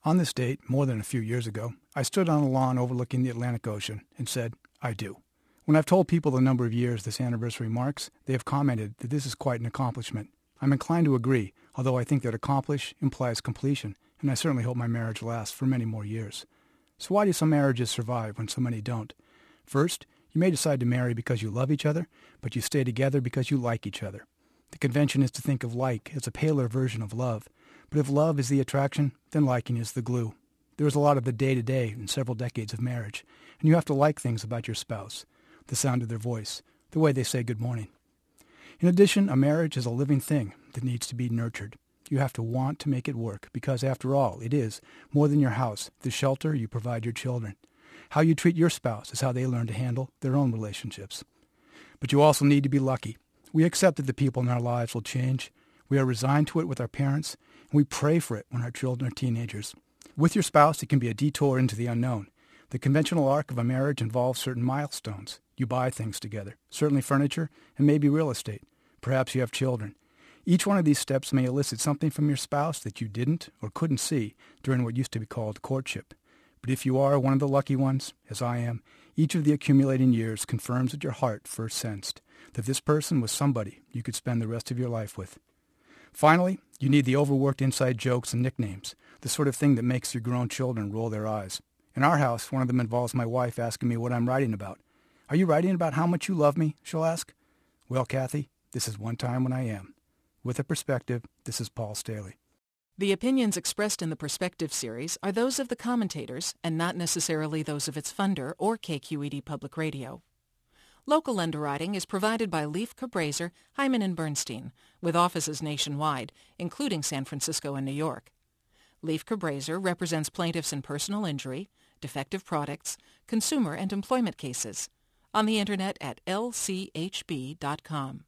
On this date, more than a few years ago, I stood on a lawn overlooking the Atlantic Ocean and said, I do. When I've told people the number of years this anniversary marks, they have commented that this is quite an accomplishment. I'm inclined to agree, although I think that accomplish implies completion, and I certainly hope my marriage lasts for many more years. So why do some marriages survive when so many don't? First, you may decide to marry because you love each other, but you stay together because you like each other. The convention is to think of like as a paler version of love, but if love is the attraction, then liking is the glue. There is a lot of the day-to-day in several decades of marriage, and you have to like things about your spouse, the sound of their voice, the way they say good morning. In addition, a marriage is a living thing that needs to be nurtured. You have to want to make it work because, after all, it is, more than your house, the shelter you provide your children. How you treat your spouse is how they learn to handle their own relationships. But you also need to be lucky. We accept that the people in our lives will change. We are resigned to it with our parents, and we pray for it when our children are teenagers. With your spouse, it can be a detour into the unknown. The conventional arc of a marriage involves certain milestones. You buy things together, certainly furniture, and maybe real estate. Perhaps you have children. Each one of these steps may elicit something from your spouse that you didn't or couldn't see during what used to be called courtship. But if you are one of the lucky ones, as I am, each of the accumulating years confirms what your heart first sensed, that this person was somebody you could spend the rest of your life with. Finally, you need the overworked inside jokes and nicknames, the sort of thing that makes your grown children roll their eyes. In our house, one of them involves my wife asking me what I'm writing about. Are you writing about how much you love me? She'll ask. Well, Kathy, this is one time when I am. With a Perspective, this is Paul Staley. The opinions expressed in the Perspective series are those of the commentators and not necessarily those of its funder or KQED Public Radio. Local underwriting is provided by Leif Cabraser, Hyman & Bernstein, with offices nationwide, including San Francisco and New York. Leif Cabraser represents plaintiffs in personal injury, defective products, consumer and employment cases. On the Internet at lchb.com.